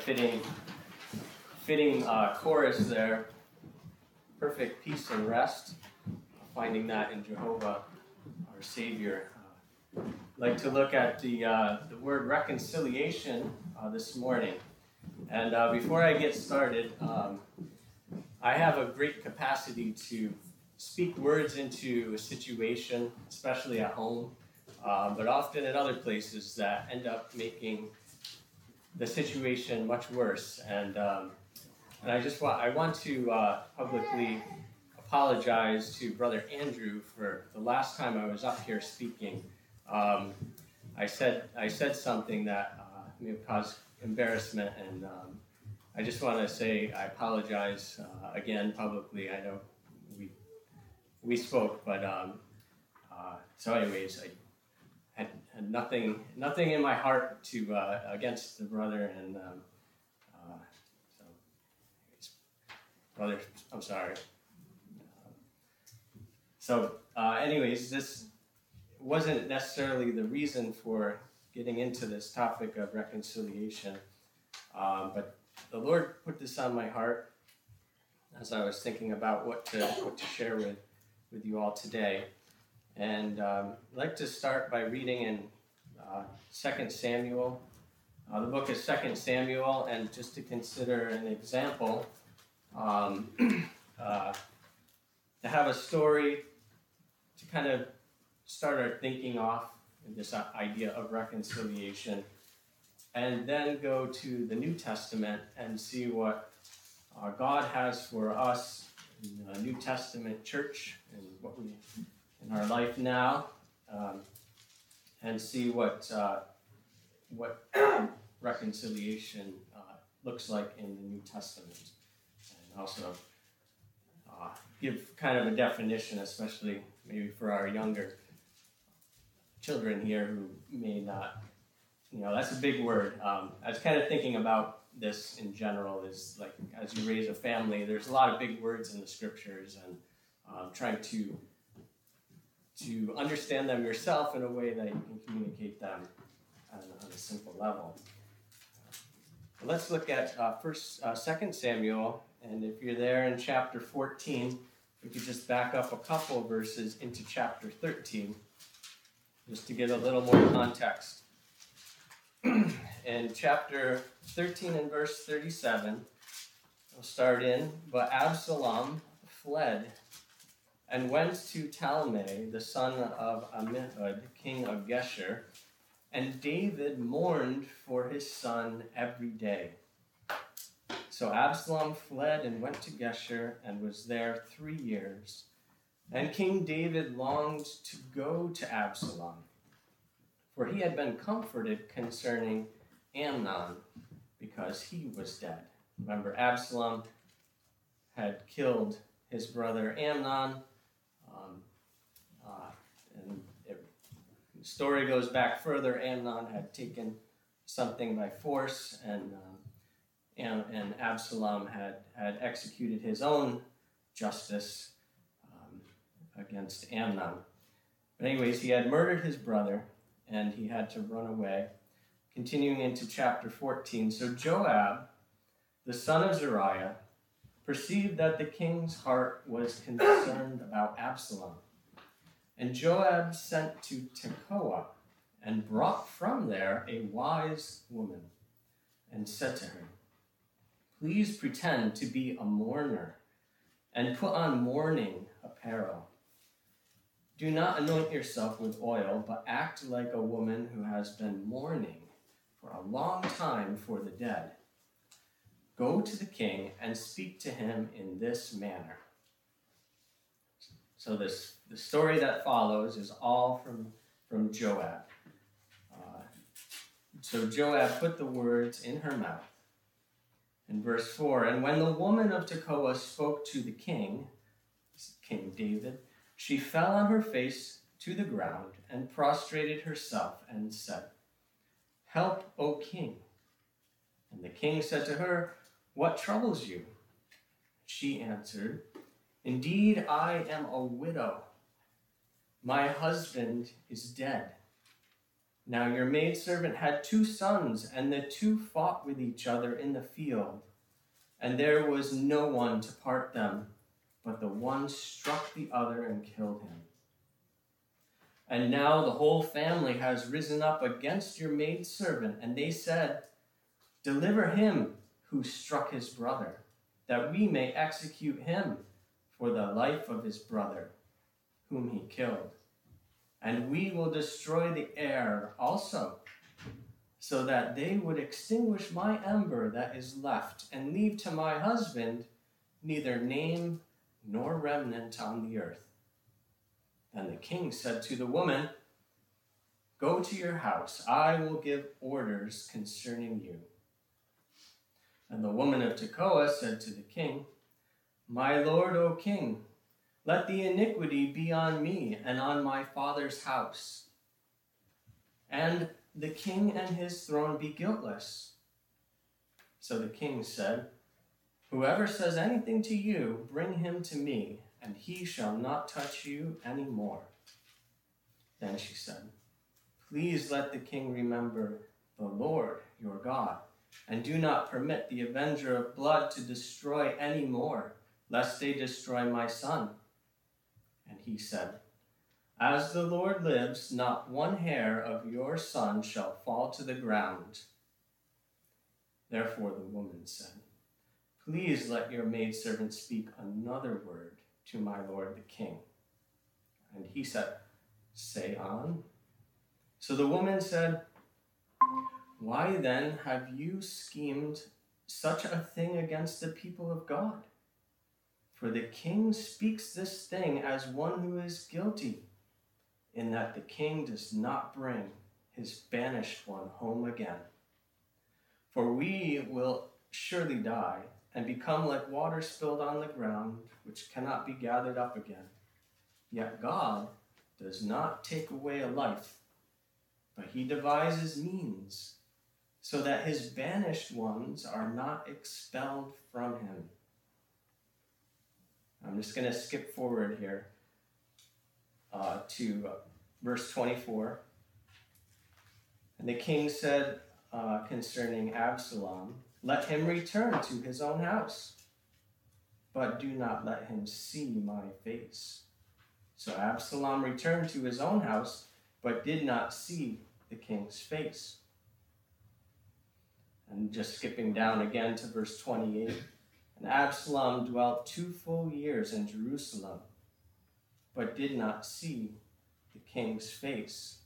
fitting chorus there. Perfect peace and rest. Finding that in Jehovah, our Savior. I'd like to look at the word reconciliation this morning. And before I get started, I have a great capacity to speak words into a situation, especially at home, but often in other places that end up making the situation much worse. And I want to publicly apologize to Brother Andrew for the last time I was up here speaking. I said something that may have caused embarrassment, and I just want to say I apologize again publicly. I know we spoke, but so anyways, I had nothing in my heart to against the brother, and so anyways, brother, I'm sorry. Anyways, this wasn't necessarily the reason for getting into this topic of reconciliation, but the Lord put this on my heart as I was thinking about what to share with you all today. And I'd like to start by reading in 2 Samuel, the book of 2 Samuel, and just to consider an example, to have a story to kind of start our thinking off in this idea of reconciliation, and then go to the New Testament and see what God has for us in the New Testament church and what we in our life now, and see what reconciliation looks like in the New Testament, and also give kind of a definition, especially maybe for our younger children here who may not, that's a big word. I was kind of thinking about this in general, is like as you raise a family, there's a lot of big words in the scriptures, and trying to understand them yourself in a way that you can communicate them on a simple level. Let's look at 2 Samuel, and if you're there in chapter 14, we could just back up a couple verses into chapter 13, just to get a little more context. In chapter 13 and verse 37, we'll start in, "But Absalom fled and went to Talmai, the son of Ammihud, king of Geshur, and David mourned for his son every day. So Absalom fled and went to Geshur and was there 3 years. And King David longed to go to Absalom, for he had been comforted concerning Amnon, because he was dead." Remember, Absalom had killed his brother Amnon, and the story goes back further. Amnon had taken something by force, and Absalom had executed his own justice against Amnon. But anyways, he had murdered his brother, and he had to run away. Continuing into chapter 14, "So Joab, the son of Zeruiah, perceived that the king's heart was concerned about Absalom. And Joab sent to Tekoa and brought from there a wise woman and said to her, 'Please pretend to be a mourner and put on mourning apparel. Do not anoint yourself with oil, but act like a woman who has been mourning for a long time for the dead. Go to the king and speak to him in this manner.'" So the story that follows is all from Joab. So Joab put the words in her mouth. In verse 4, "And when the woman of Tekoa spoke to the king, King David, she fell on her face to the ground and prostrated herself and said, 'Help, O king.' And the king said to her, 'What troubles you?' She answered, 'Indeed, I am a widow. My husband is dead. Now your maidservant had 2 sons, and the 2 fought with each other in the field, and there was no one to part them, but the one struck the other and killed him. And now the whole family has risen up against your maidservant, and they said, 'Deliver him who struck his brother, that we may execute him for the life of his brother, whom he killed. And we will destroy the heir also, so that they would extinguish my ember that is left, and leave to my husband neither name nor remnant on the earth.' Then the king said to the woman, 'Go to your house, I will give orders concerning you.' And the woman of Tekoa said to the king, 'My lord, O king, let the iniquity be on me and on my father's house, and the king and his throne be guiltless.' So the king said, 'Whoever says anything to you, bring him to me, and he shall not touch you any more.' Then she said, 'Please let the king remember the Lord your God, and do not permit the avenger of blood to destroy any more, lest they destroy my son.' And he said, 'As the Lord lives, not one hair of your son shall fall to the ground.' Therefore the woman said, 'Please let your maidservant speak another word to my lord the king.' And he said, 'Say on.' So the woman said, 'Why then have you schemed such a thing against the people of God? For the king speaks this thing as one who is guilty, in that the king does not bring his banished one home again. For we will surely die and become like water spilled on the ground, which cannot be gathered up again. Yet God does not take away a life, but he devises means so that his banished ones are not expelled from him.'" I'm just going to skip forward here to verse 24. "And the king said concerning Absalom, 'Let him return to his own house, but do not let him see my face.' So Absalom returned to his own house, but did not see the king's face." And just skipping down again to verse 28. "And Absalom dwelt 2 full years in Jerusalem, but did not see the king's face.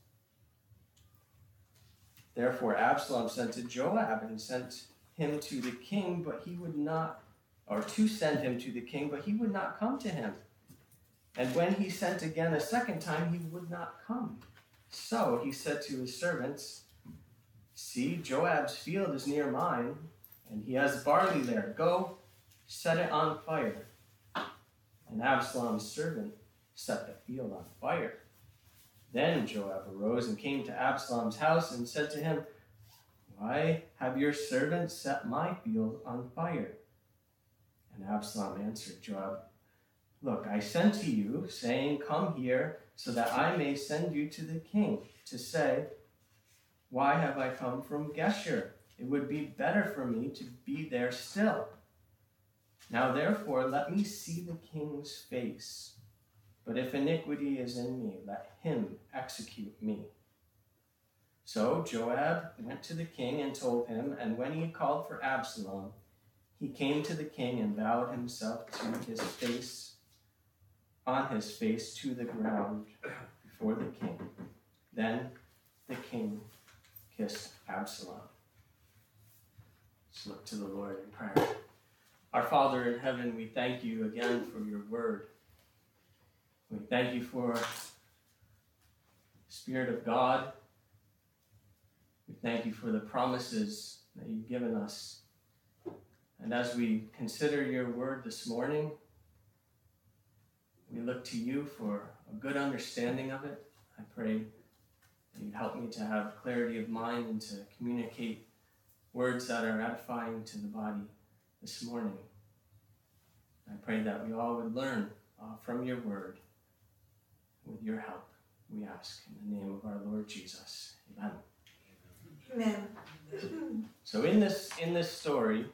Therefore Absalom sent to Joab and sent him to the king, but he would not, or to send him to the king, but he would not come to him. And when he sent again a second time, he would not come. So he said to his servants, 'See, Joab's field is near mine, and he has barley there. Go, set it on fire.' And Absalom's servant set the field on fire. Then Joab arose and came to Absalom's house and said to him, 'Why have your servants set my field on fire?' And Absalom answered Joab, 'Look, I sent to you, saying, Come here, so that I may send you to the king, to say, Why have I come from Geshur? It would be better for me to be there still. Now therefore let me see the king's face. But if iniquity is in me, let him execute me.' So Joab went to the king and told him, and when he called for Absalom, he came to the king and bowed himself on his face to the ground before the king. Then the king kissed Absalom." Let's look to the Lord in prayer. Our Father in heaven, we thank you again for your word. We thank you for the Spirit of God. We thank you for the promises that you've given us. And as we consider your word this morning, we look to you for a good understanding of it. I pray that you'd help me to have clarity of mind and to communicate words that are edifying to the body this morning. I pray that we all would learn from your word with your help. we ask in the name of our Lord Jesus. Amen. Amen. So in this story,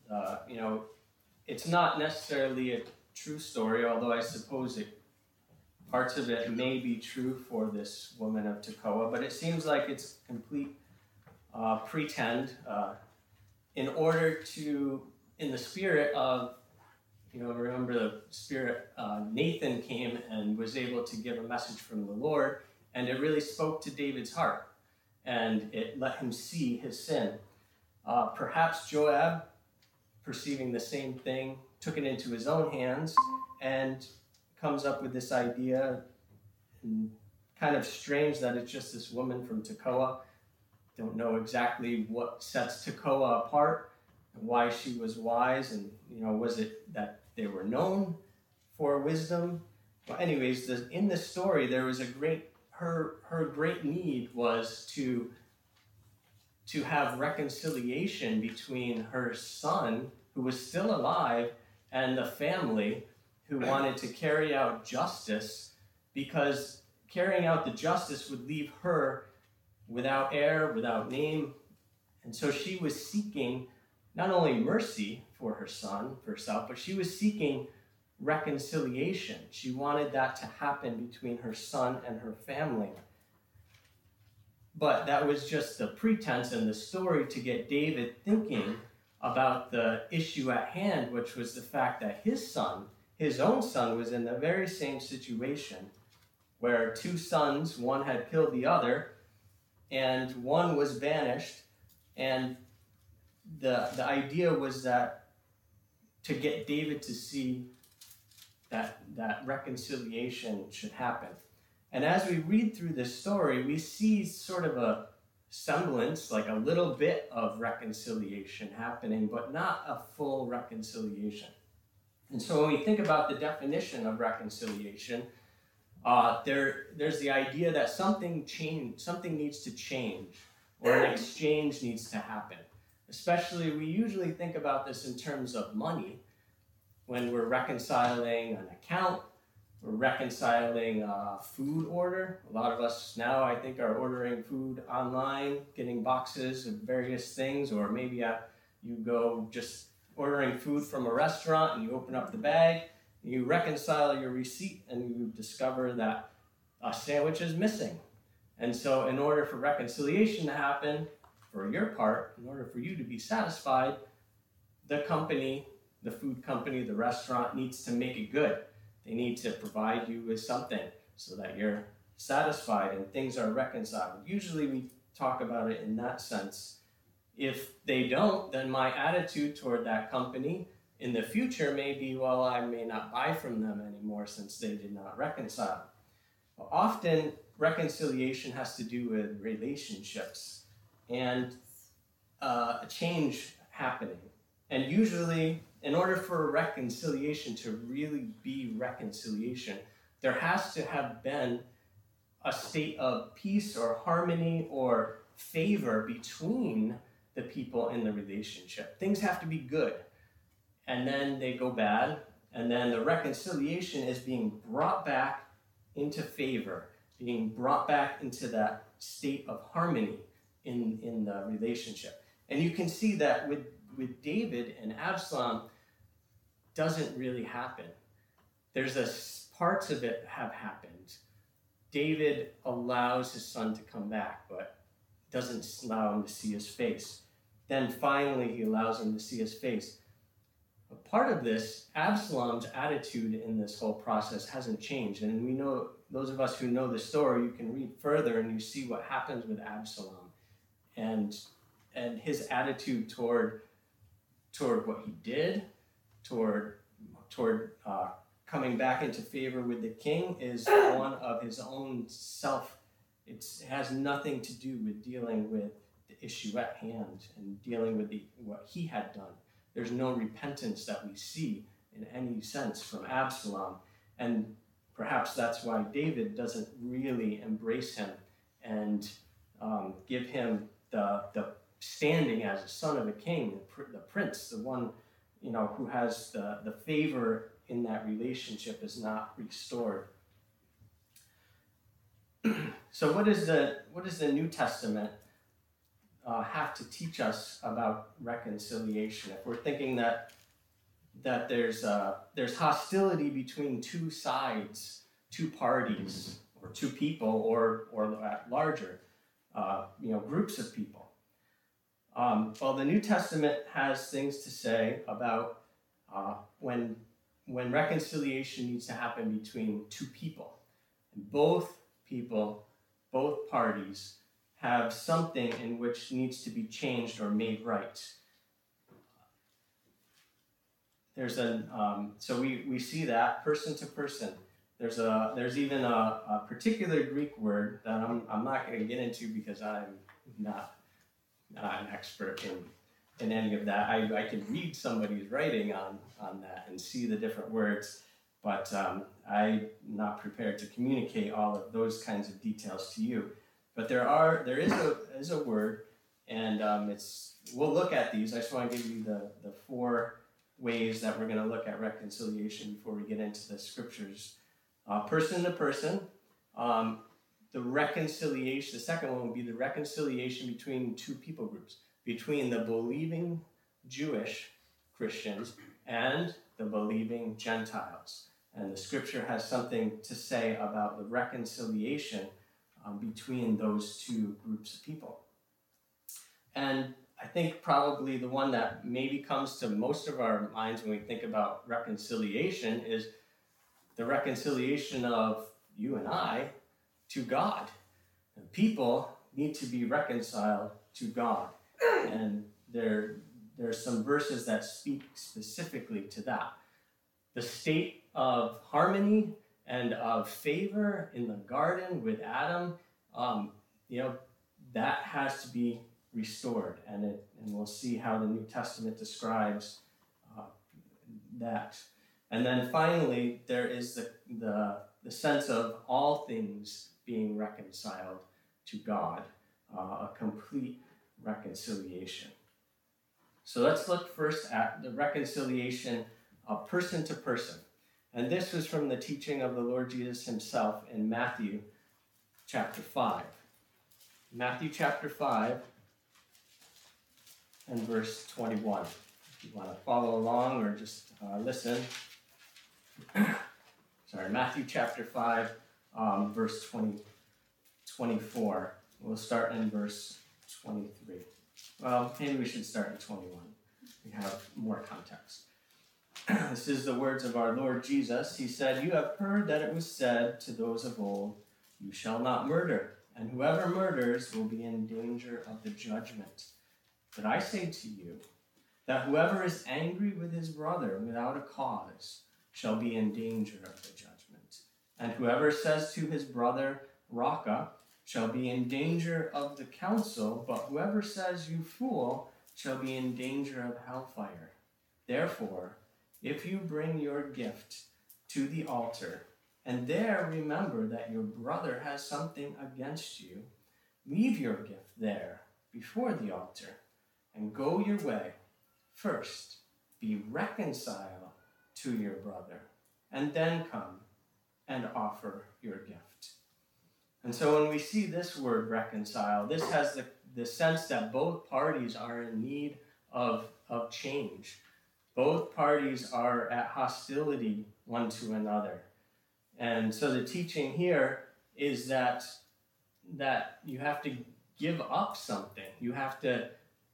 it's not necessarily a true story, although I suppose parts of it may be true for this woman of Tekoa, but it seems like it's complete pretend in order to, in the spirit of, remember the spirit, Nathan came and was able to give a message from the Lord, and it really spoke to David's heart, and it let him see his sin. Perhaps Joab, perceiving the same thing, took it into his own hands and comes up with this idea, and kind of strange that it's just this woman from Tekoa. Don't know exactly what sets Tekoa apart and why she was wise, and was it that they were known for wisdom? Well, anyways, in this story, there was her great need was to have reconciliation between her son, who was still alive, and the family who wanted to carry out justice, because carrying out the justice would leave her without heir, without name. And so she was seeking not only mercy for her son, for herself, but she was seeking reconciliation. She wanted that to happen between her son and her family. But that was just the pretense in the story to get David thinking about the issue at hand, which was the fact that his own son, was in the very same situation where two sons, one had killed the other, and one was banished. And the idea was that to get David to see that reconciliation should happen. And as we read through this story, we see sort of a semblance, like a little bit of reconciliation happening, but not a full reconciliation. And so when we think about the definition of reconciliation, there's the idea that something needs to change, or an exchange needs to happen. Especially, we usually think about this in terms of money. When we're reconciling an account, we're reconciling a food order. A lot of us now, I think, are ordering food online, getting boxes of various things, or maybe you go just ordering food from a restaurant and you open up the bag, you reconcile your receipt, and you discover that a sandwich is missing. And so in order for reconciliation to happen, for your part, in order for you to be satisfied, the company, the food company, the restaurant needs to make it good. They need to provide you with something so that you're satisfied and things are reconciled. Usually we talk about it in that sense. If they don't, then my attitude toward that company in the future may be, well, I may not buy from them anymore since they did not reconcile. Well, often reconciliation has to do with relationships and a change happening. And usually, in order for reconciliation to really be reconciliation, there has to have been a state of peace or harmony or favor between the people in the relationship. Things have to be good, and then they go bad, and then the reconciliation is being brought back into favor, being brought back into that state of harmony in the relationship. And you can see that with David and Absalom, doesn't really happen. There's parts of it have happened. David allows his son to come back, but doesn't allow him to see his face. Then finally he allows him to see his face. But part of this, Absalom's attitude in this whole process hasn't changed. And we know, those of us who know the story, you can read further and you see what happens with Absalom and his attitude toward what he did, toward coming back into favor with the king, is one of his own self. It has nothing to do with dealing with the issue at hand and dealing with what he had done. There's no repentance that we see in any sense from Absalom. And perhaps that's why David doesn't really embrace him and give him the standing as a son of a king, the prince, the one who has the favor in that relationship is not restored. So what does the New Testament have to teach us about reconciliation? If we're thinking that there's hostility between two sides, two parties, or two people, or larger, groups of people. Well, the New Testament has things to say about when reconciliation needs to happen between two people. And both people, both parties, have something in which needs to be changed or made right. So we see that person to person. There's even a particular Greek word that I'm not going to get into because I'm not an expert in any of that. I can read somebody's writing on that and see the different words, but I'm not prepared to communicate all of those kinds of details to you. But there is a word, and we'll look at these. I just want to give you the four ways that we're going to look at reconciliation before we get into the scriptures. Person to person, the reconciliation. The second one would be the reconciliation between two people groups, between the believing Jewish Christians and the believing Gentiles. And the scripture has something to say about the reconciliation between those two groups of people. And I think probably the one that maybe comes to most of our minds when we think about reconciliation is the reconciliation of you and I to God. And people need to be reconciled to God. And there's some verses that speak specifically to that. The state of harmony and of favor in the garden with Adam, that has to be restored, and we'll see how the New Testament describes that. And then finally, there is the sense of all things being reconciled to God, a complete reconciliation. So let's look first at the reconciliation of person to person. And this was from the teaching of the Lord Jesus himself in Matthew chapter 5. Matthew chapter 5 and verse 21. If you want to follow along or just listen. Matthew chapter 5, verse 24. We'll start in verse 23. Well, maybe we should start in 21. We have more context. This is the words of our Lord Jesus. He said, "You have heard that it was said to those of old, 'You shall not murder, and whoever murders will be in danger of the judgment.' But I say to you that whoever is angry with his brother without a cause shall be in danger of the judgment. And whoever says to his brother, 'Raca,' shall be in danger of the council, but whoever says, 'You fool,' shall be in danger of hellfire. Therefore, if you bring your gift to the altar, and there remember that your brother has something against you, leave your gift there before the altar, and go your way. First, be reconciled to your brother, and then come and offer your gift." And so when we see this word reconcile, this has the sense that both parties are in need of change. Both parties are at hostility one to another. And so the teaching here is that you have to give up something. You have to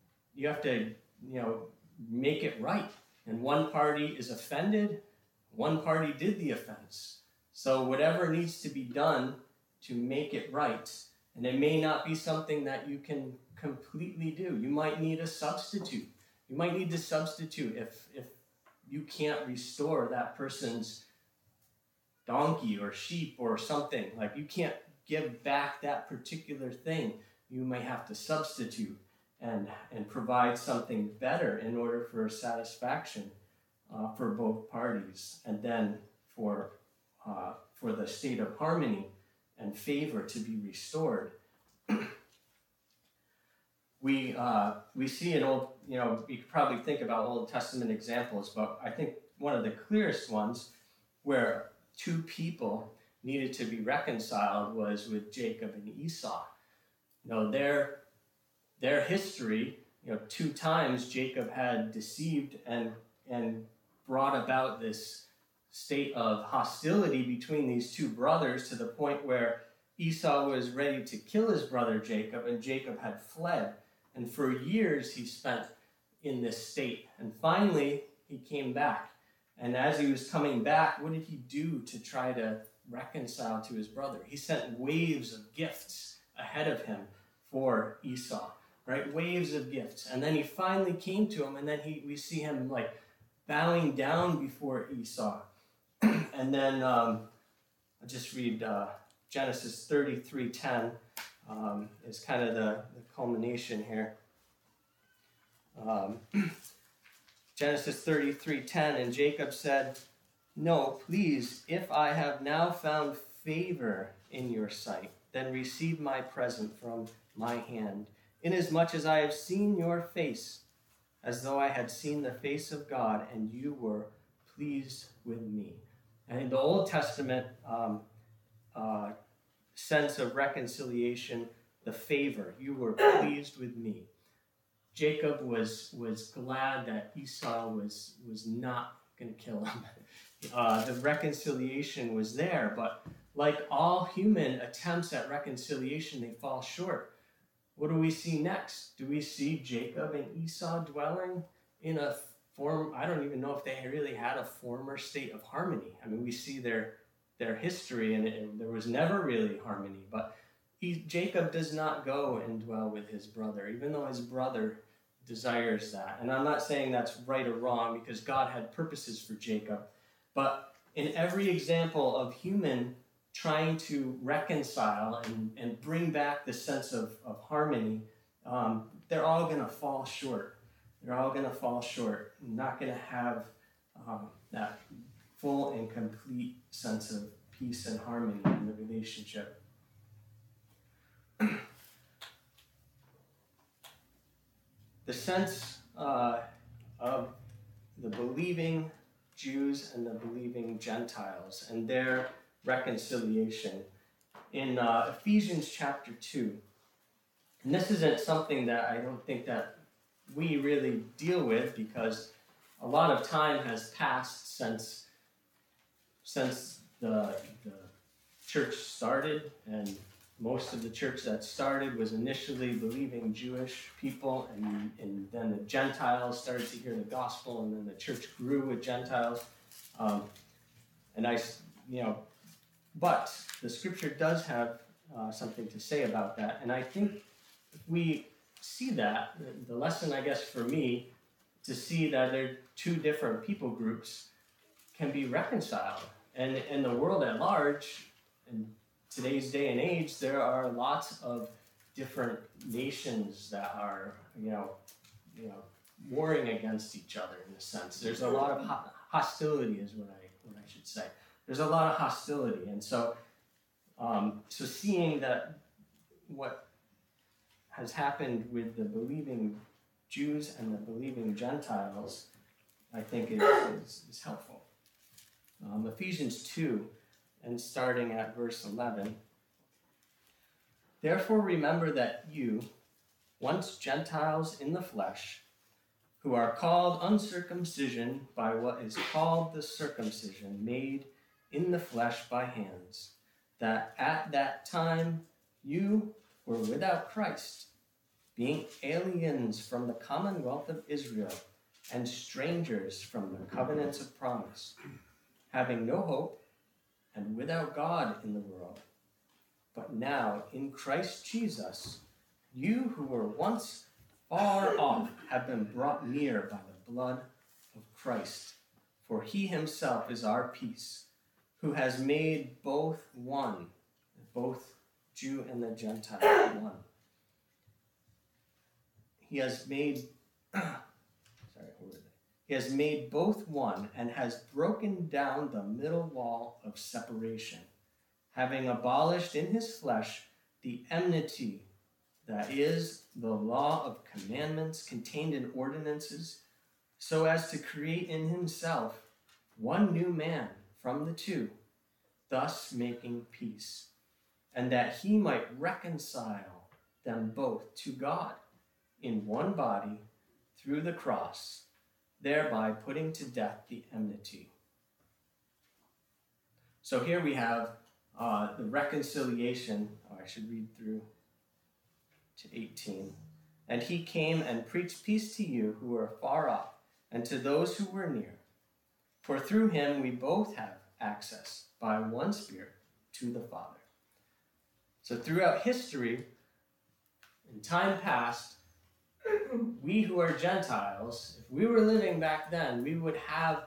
make it right. And one party is offended, one party did the offense. So whatever needs to be done to make it right, and it may not be something that you can completely do. You might need a substitute. You might need to substitute if you can't restore that person's donkey or sheep or something. Like you can't give back that particular thing. You may have to substitute and provide something better in order for satisfaction for both parties, and then for the state of harmony and favor to be restored. We see an old, you could probably think about Old Testament examples, but I think one of the clearest ones where two people needed to be reconciled was with Jacob and Esau. Their history, 2 times Jacob had deceived and brought about this state of hostility between these 2 brothers to the point where Esau was ready to kill his brother Jacob, and Jacob had fled. And for years he spent in this state. And finally, he came back. And as he was coming back, what did he do to try to reconcile to his brother? He sent waves of gifts ahead of him for Esau, right? Waves of gifts. And then he finally came to him, and then we see him like bowing down before Esau. And then I'll just read Genesis 33:10 is kind of the culmination here. Genesis 33:10, and Jacob said, "No, please, if I have now found favor in your sight, then receive my present from my hand, inasmuch as I have seen your face, as though I had seen the face of God, and you were pleased with me." And in the Old Testament sense of reconciliation, the favor, you were pleased with me. Jacob was glad that Esau was not going to kill him. The reconciliation was there, but like all human attempts at reconciliation, they fall short. What do we see next? Do we see Jacob and Esau dwelling in a form? I don't even know if they really had a former state of harmony. I mean, we see their history, and there was never really harmony. But Jacob does not go and dwell with his brother, even though his brother desires that. And I'm not saying that's right or wrong, because God had purposes for Jacob. But in every example of human trying to reconcile and bring back the sense of harmony, they're all going to fall short. They're all going to fall short. Not going to have that full and complete sense of peace and harmony in the relationship. The sense of the believing Jews and the believing Gentiles and their reconciliation in Ephesians chapter 2. And this isn't something that I don't think that we really deal with, because a lot of time has passed since the church started, and most of the church that started was initially believing Jewish people, and then the Gentiles started to hear the gospel, and then the church grew with Gentiles. But the scripture does have something to say about that, and I think if we see that, the lesson, I guess, for me, to see that there are 2 different people groups can be reconciled. And in the world at large, in today's day and age, there are lots of different nations that are, warring against each other in a sense. There's a lot of hostility, is what I should say. There's a lot of hostility, and so seeing that what has happened with the believing Jews and the believing Gentiles, I think is helpful. Ephesians 2, and starting at verse 11. "Therefore remember that you, once Gentiles in the flesh, who are called uncircumcision by what is called the circumcision made in the flesh by hands, that at that time you were without Christ, being aliens from the commonwealth of Israel and strangers from the covenants of promise, having no hope and without God in the world. But now in Christ Jesus, you who were once far off have been brought near by the blood of Christ. For he himself is our peace, who has made both one, both Jew and the Gentile one. He has made both one, and has broken down the middle wall of separation, having abolished in his flesh the enmity, that is, the law of commandments contained in ordinances, so as to create in himself one new man from the 2, thus making peace, and that he might reconcile them both to God in one body through the cross, thereby putting to death the enmity. So here we have the reconciliation. I should read through to 18. And he came and preached peace to you who are far off, and to those who were near. For through him we both have access by one Spirit to the Father. So throughout history, in time past, we who are Gentiles, if we were living back then, we would have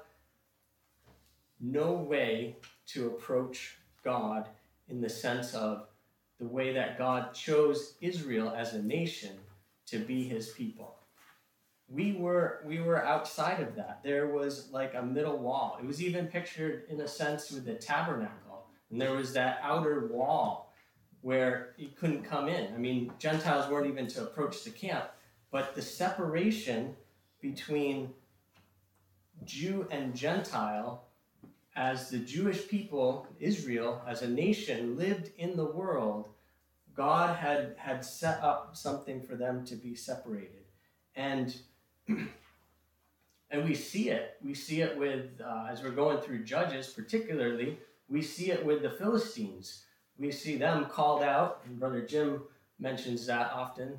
no way to approach God in the sense of the way that God chose Israel as a nation to be his people. We were outside of that. There was like a middle wall. It was even pictured in a sense with the tabernacle. And there was that outer wall where you couldn't come in. I mean, Gentiles weren't even to approach the camp, but the separation between Jew and Gentile, as the Jewish people, Israel, as a nation, lived in the world, God had set up something for them to be separated. And we see it. We see it with, as we're going through Judges particularly, we see it with the Philistines. We see them called out, and Brother Jim mentions that often,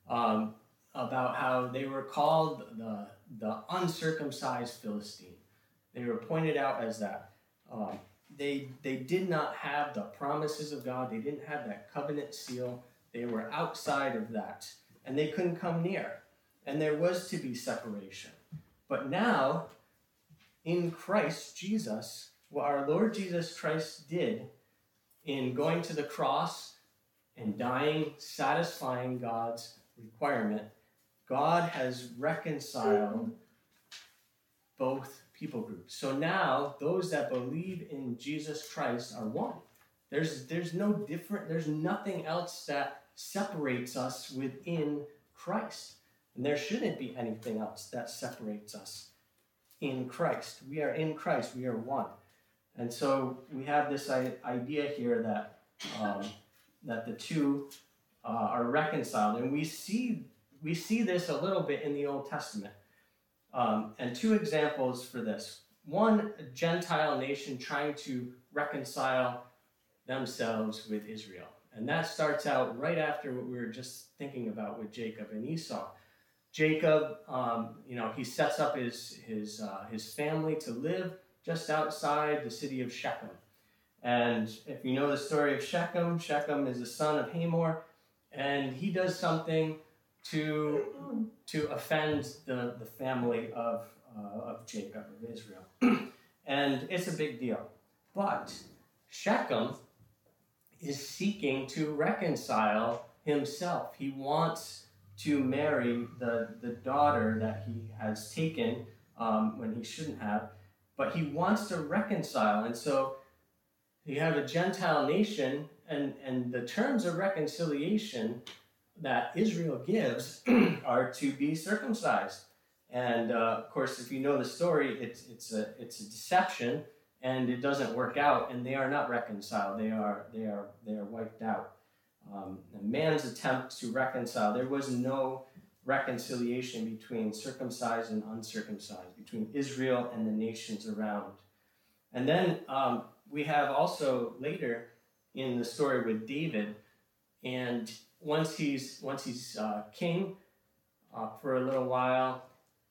about how they were called the uncircumcised Philistine. They were pointed out as that. They did not have the promises of God. They didn't have that covenant seal. They were outside of that, and they couldn't come near. And there was to be separation. But now, in Christ Jesus, what our Lord Jesus Christ did in going to the cross and dying, satisfying God's requirement, God has reconciled both people groups. So now, those that believe in Jesus Christ are one. There's no different, there's nothing else that separates us within Christ. And there shouldn't be anything else that separates us in Christ. We are in Christ. We are one. And so we have this idea here that that the two are reconciled. And we see this a little bit in the Old Testament. And two examples for this. One, a Gentile nation trying to reconcile themselves with Israel. And that starts out right after what we were just thinking about with Jacob and Esau. Jacob, he sets up his family to live just outside the city of Shechem. And if you know the story of Shechem, Shechem is the son of Hamor, and he does something to offend the family of Jacob, of Israel. And it's a big deal. But Shechem is seeking to reconcile himself. He wants to marry the daughter that he has taken when he shouldn't have, but he wants to reconcile. And so you have a Gentile nation, and the terms of reconciliation that Israel gives are to be circumcised. And of course, if you know the story, it's a deception, and it doesn't work out, and they are not reconciled. They are wiped out. And man's attempt to reconcile, there was no reconciliation between circumcised and uncircumcised, between Israel and the nations around. And then we have also later in the story with David, and once he's king for a little while,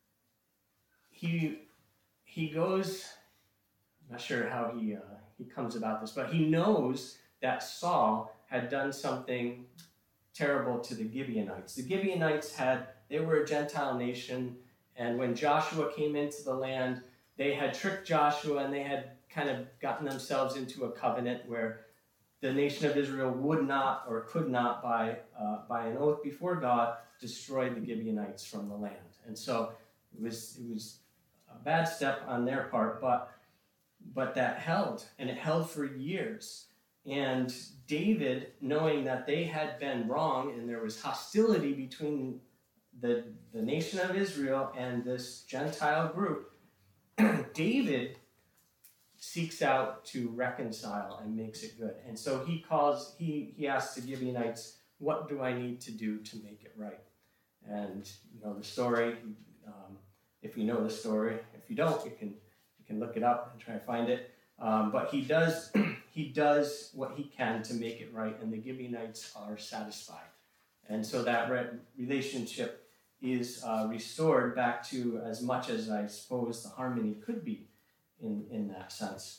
he goes, I'm not sure how he comes about this, but he knows that Saul had done something terrible to the Gibeonites. The Gibeonites they were a Gentile nation, and when Joshua came into the land, they had tricked Joshua, and they had kind of gotten themselves into a covenant where the nation of Israel would not or could not, by an oath before God, destroy the Gibeonites from the land. And so it was a bad step on their part, but that held, and it held for years. And David, knowing that they had been wrong and there was hostility between the nation of Israel and this Gentile group, David seeks out to reconcile and makes it good. And so he asks the Gibeonites, what do I need to do to make it right? And you know the story. If you know the story, if you don't, you can look it up and try to find it. But he does what he can to make it right, and the Gibeonites are satisfied. And so that relationship is restored back to as much as I suppose the harmony could be in that sense.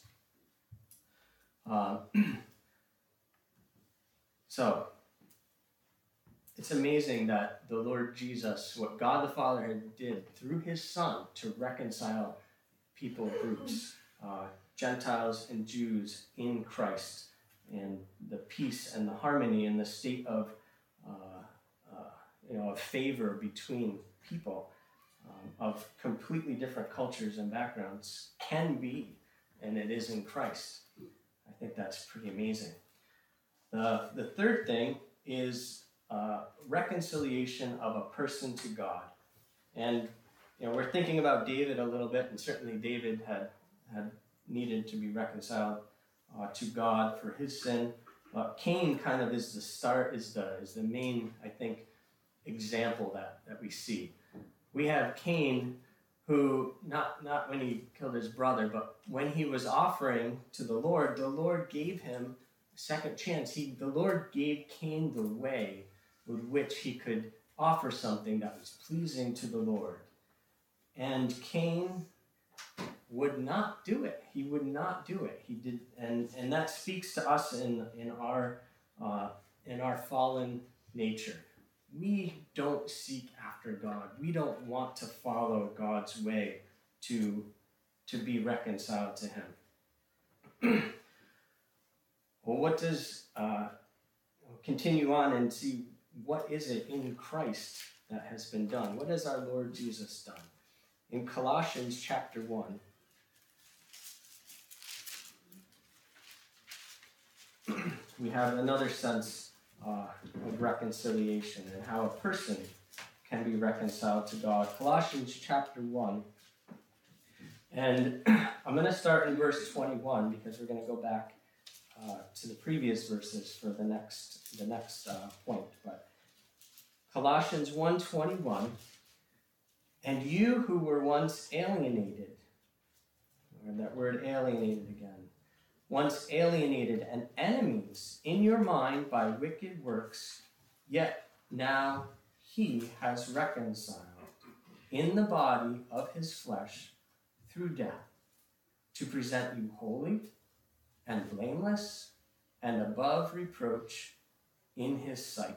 So it's amazing that the Lord Jesus, what God the Father did through his Son to reconcile people groups, Gentiles and Jews in Christ, and the peace and the harmony and the state of of favor between people of completely different cultures and backgrounds can be, and it is in Christ. I think that's pretty amazing. The third thing is reconciliation of a person to God. And we're thinking about David a little bit, and certainly David had needed to be reconciled to God for his sin. Cain kind of is the start, is the main, I think, example that we see. We have Cain, who not when he killed his brother, but when he was offering to the Lord gave him a second chance. The Lord gave Cain the way with which he could offer something that was pleasing to the Lord. And Cain would not do it. He would not do it. He did, and that speaks to us in our fallen nature. We don't seek after God. We don't want to follow God's way to be reconciled to him. Well, what does continue on and see what is it in Christ that has been done? What has our Lord Jesus done? In Colossians chapter 1, we have another sense of reconciliation and how a person can be reconciled to God. Colossians chapter 1. And I'm going to start in verse 21 because we're going to go back to the previous verses for the next point. But Colossians 1:21, and you who were once alienated, or that word alienated again, once alienated and enemies in your mind by wicked works, yet now he has reconciled in the body of his flesh through death, to present you holy and blameless and above reproach in his sight.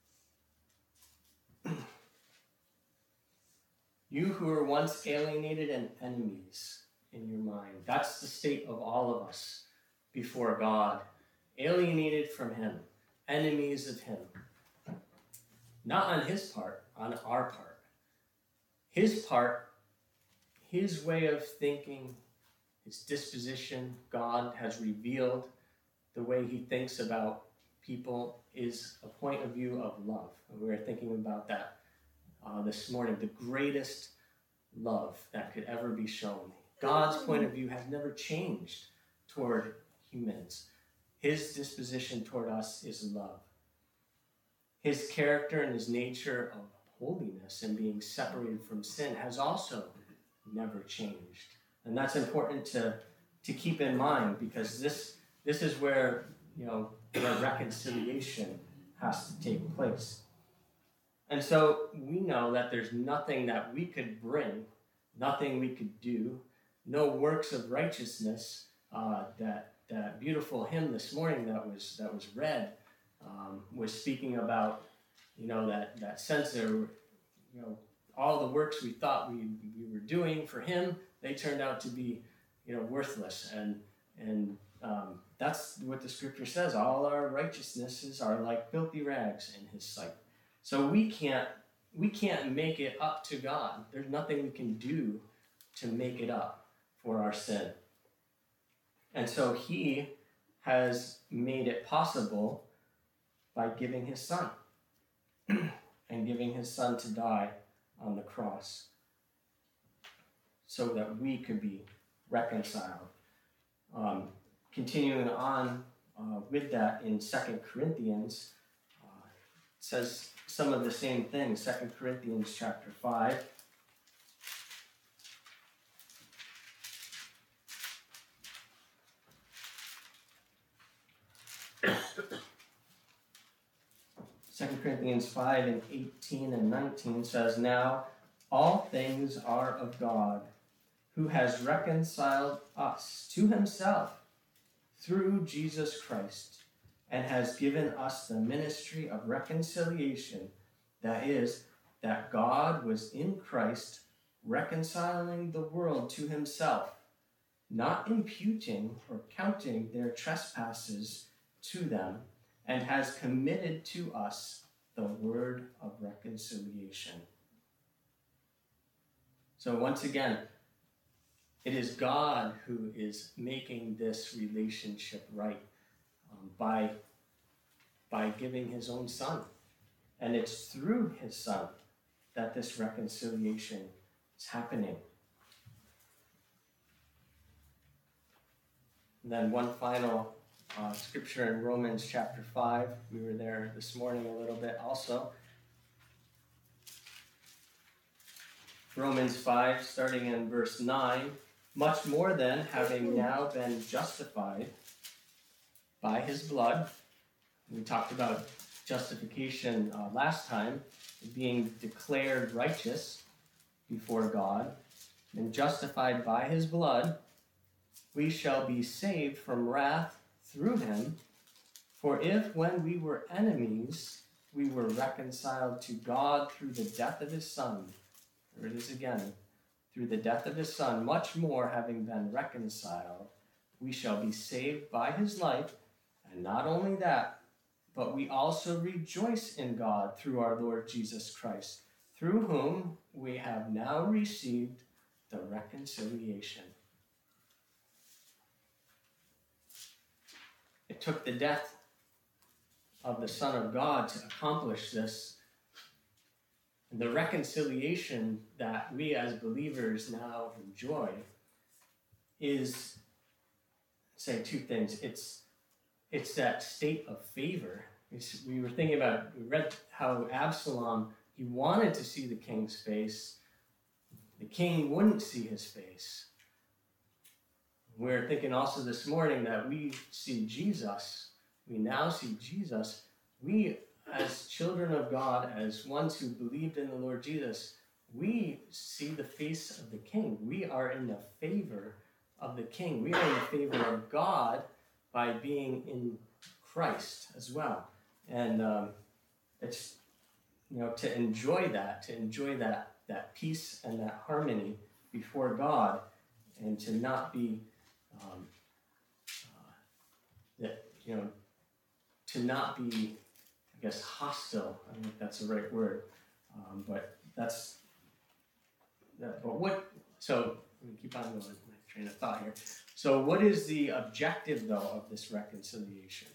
You who were once alienated and enemies in your mind. That's the state of all of us before God. Alienated from him. Enemies of him. Not on his part, on our part. His part, his way of thinking, his disposition, God has revealed the way he thinks about people is a point of view of love. And we were thinking about that this morning. The greatest love that could ever be shown. God's point of view has never changed toward humans. His disposition toward us is love. His character and his nature of holiness and being separated from sin has also never changed. And that's important to keep in mind, because this is where where reconciliation has to take place. And so we know that there's nothing that we could bring, nothing we could do, no works of righteousness. That beautiful hymn this morning that was read was speaking about that sense that all the works we thought we were doing for him, they turned out to be worthless, and that's what the scripture says. All our righteousnesses are like filthy rags in his sight. So we can't make it up to God. There's nothing we can do to make it up for our sin. And so he has made it possible by giving his son and giving his son to die on the cross so that we could be reconciled Continuing on with that in 2 Corinthians, it says some of the same things. 2 Corinthians chapter 5. Second Corinthians 5 and 18 and 19 says, "Now all things are of God, who has reconciled us to himself through Jesus Christ, and has given us the ministry of reconciliation. That is, that God was in Christ, reconciling the world to himself, not imputing or counting their trespasses to them, and has committed to us the word of reconciliation." So once again, it is God who is making this relationship right by giving his own Son. And it's through his Son that this reconciliation is happening. And then one final scripture in Romans chapter 5. We were there this morning a little bit also. Romans 5, starting in verse 9. "Much more then, having now been justified by his blood," we talked about justification last time, being declared righteous before God, and justified by his blood, "we shall be saved from wrath through him. For if when we were enemies, we were reconciled to God through the death of his Son," there it is again, "through the death of his Son, much more, having been reconciled, we shall be saved by his life. And not only that, but we also rejoice in God through our Lord Jesus Christ, through whom we have now received the reconciliation." It took the death of the Son of God to accomplish this. And the reconciliation that we as believers now enjoy is, say, two things. It's that state of favor. We read how Absalom, he wanted to see the king's face. The king wouldn't see his face. We're thinking also this morning that we see Jesus. We now see Jesus. We, as children of God, as ones who believed in the Lord Jesus, we see the face of the king. We are in the favor of the king. We are in the favor of God by being in Christ as well. And it's, to enjoy that peace and that harmony before God, and to not be to not be, I guess, hostile. I don't think that's the right word, but that's that. But what? So let me keep on going. My train of thought here. So, what is the objective, though, of this reconciliation?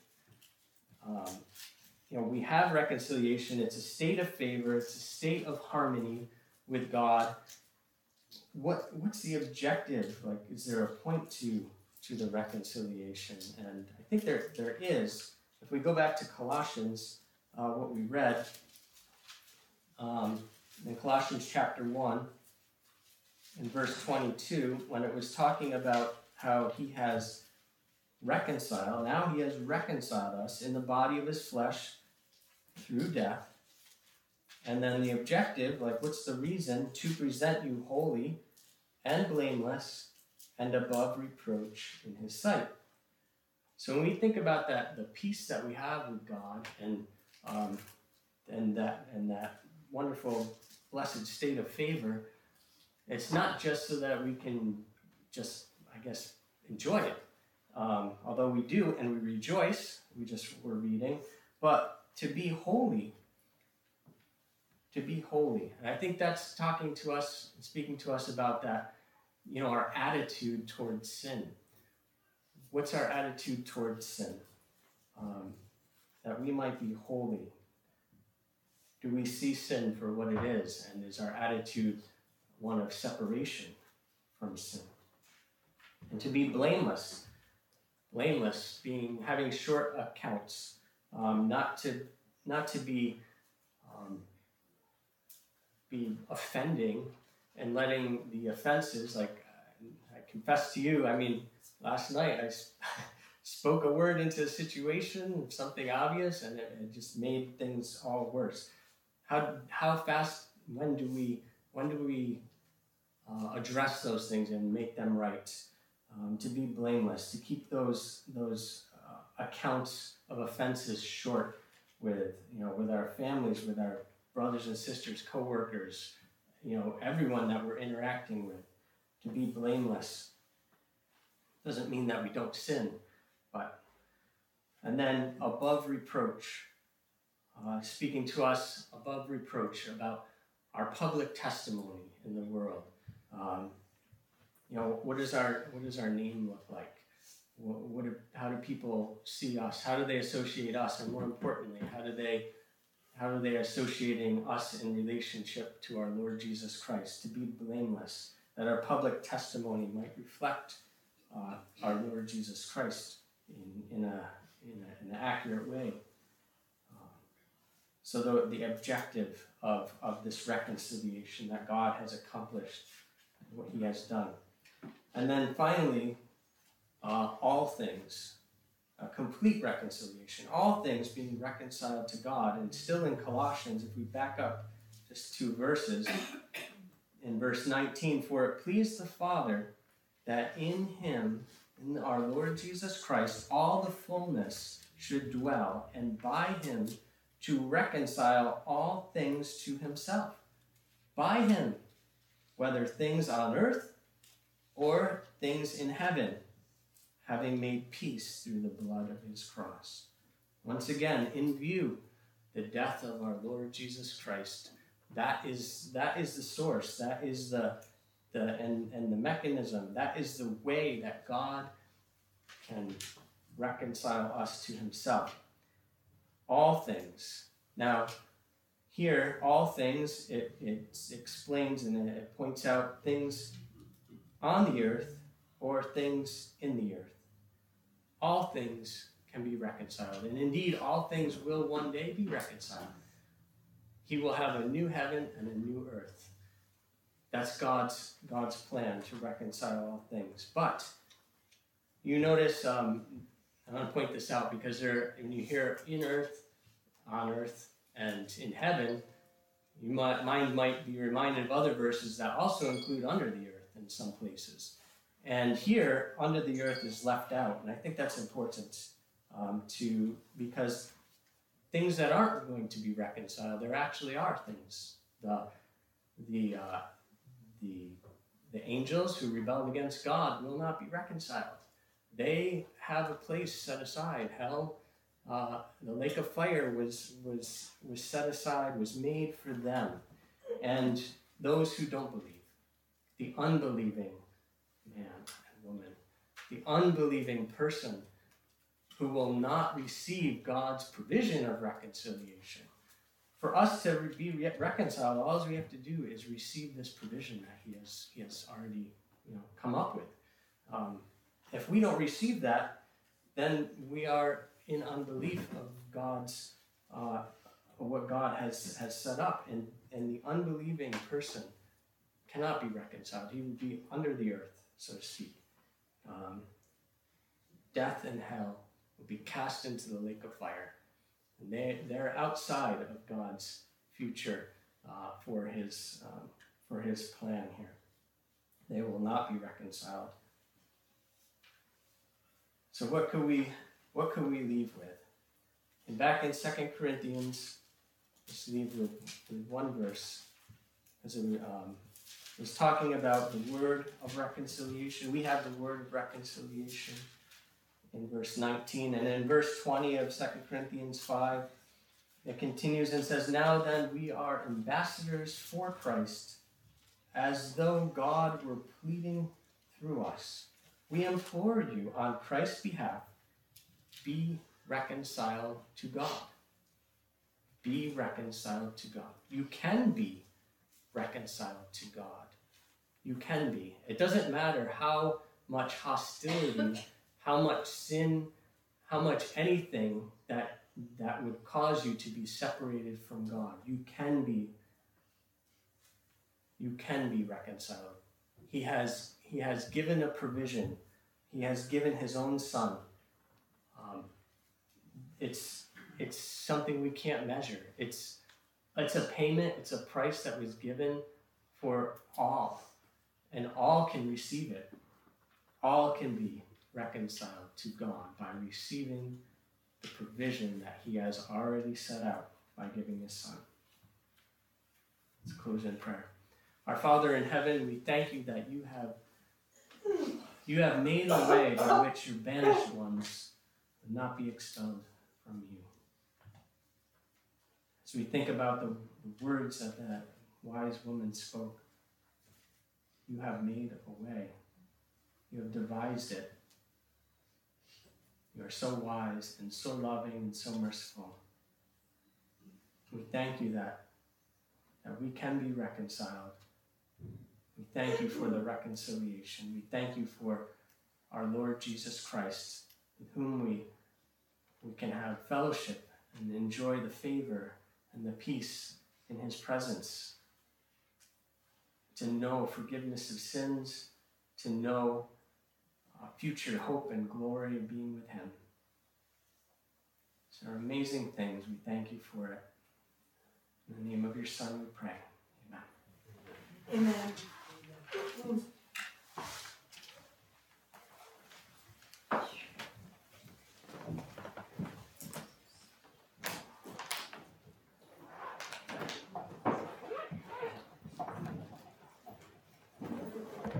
We have reconciliation. It's a state of favor. It's a state of harmony with God. What's the objective? Like, is there a point to the reconciliation? And I think there is. If we go back to Colossians, what we read in Colossians chapter 1, in verse 22, when it was talking about how he has reconciled, now he has reconciled us in the body of his flesh through death. And then the objective, what's the reason? To present you holy and blameless and above reproach in his sight. So when we think about that, the peace that we have with God, and that wonderful, blessed state of favor, it's not just so that we can just, I guess, enjoy it. Although we do, and we rejoice, we're reading, but to be holy. To be holy. And I think that's talking to us, speaking to us about that, our attitude towards sin. What's our attitude towards sin? That we might be holy. Do we see sin for what it is? And is our attitude one of separation from sin? And to be blameless. blameless, having short accounts, not to be offending and letting the offenses, like I confess to you, last night I spoke a word into a situation, something obvious, and it just made things all worse. How fast, when do we address those things and make them right? To be blameless, to keep those accounts of offenses short with our families, with our brothers and sisters, co-workers, everyone that we're interacting with, to be blameless. Doesn't mean that we don't sin, and then above reproach, speaking to us above reproach about our public testimony in the world. What does our name look like? How do people see us? How do they associate us? And more importantly, how are they associating us in relationship to our Lord Jesus Christ? To be blameless, that our public testimony might reflect our Lord Jesus Christ in an accurate way. So the objective of this reconciliation that God has accomplished, what he has done. And then finally, all things, a complete reconciliation, all things being reconciled to God. And still in Colossians, if we back up just 2 verses, in verse 19, for it pleased the Father that in him, in our Lord Jesus Christ, all the fullness should dwell, and by him to reconcile all things to himself. By him, whether things on earth or things in heaven, having made peace through the blood of his cross. Once again, in view, the death of our Lord Jesus Christ. That is the source. That is the mechanism. That is the way that God can reconcile us to himself. All things. Now, here, all things, it explains and it points out things on the earth or things in the earth. All things can be reconciled. And indeed, all things will one day be reconciled. He will have a new heaven and a new earth. That's God's plan to reconcile all things. But you notice, I want to point this out because when you hear in earth, on earth, and in heaven, mind might be reminded of other verses that also include under the earth in some places. And here, under the earth is left out. And I think that's important because things that aren't going to be reconciled, there actually are things. The angels who rebelled against God will not be reconciled. They have a place set aside. Hell, the lake of fire was set aside, was made for them. And those who don't believe, the unbelieving man and woman, the unbelieving person who will not receive God's provision of reconciliation. For us to be reconciled, all we have to do is receive this provision that he has already come up with. If we don't receive that, then we are in unbelief of God's what God has set up, and the unbelieving person cannot be reconciled. He would be under the earth, so to speak. Death and hell will be cast into the lake of fire, and they're outside of God's future for his plan here. They will not be reconciled. So what could we leave with? And back in 2 Corinthians, let's leave with one verse, because it was talking about the word of reconciliation. We have the word of reconciliation in verse 19. And in verse 20 of 2 Corinthians 5, it continues and says, now then we are ambassadors for Christ, as though God were pleading through us. We implore you on Christ's behalf, be reconciled to God. Be reconciled to God. You can be reconciled to God. You can be. It doesn't matter how much hostility, how much sin, how much anything that would cause you to be separated from God. You can be reconciled. He has given a provision. He has given his own son. It's something we can't measure. It's a payment, it's a price that was given for all, and all can receive it. All can be reconciled to God by receiving the provision that he has already set out by giving his son. Let's close in prayer. Our Father in heaven, we thank you that you have made a way by which your banished ones would not be expelled from you. As we think about the words that that wise woman spoke, you have made a way. You have devised it. You are so wise and so loving and so merciful. We thank you that we can be reconciled. We thank you for the reconciliation. We thank you for our Lord Jesus Christ, with whom we can have fellowship and enjoy the favor and the peace in his presence. To know forgiveness of sins, to know future hope and glory of being with him. These are amazing things. We thank you for it. In the name of your Son we pray. Amen. Amen.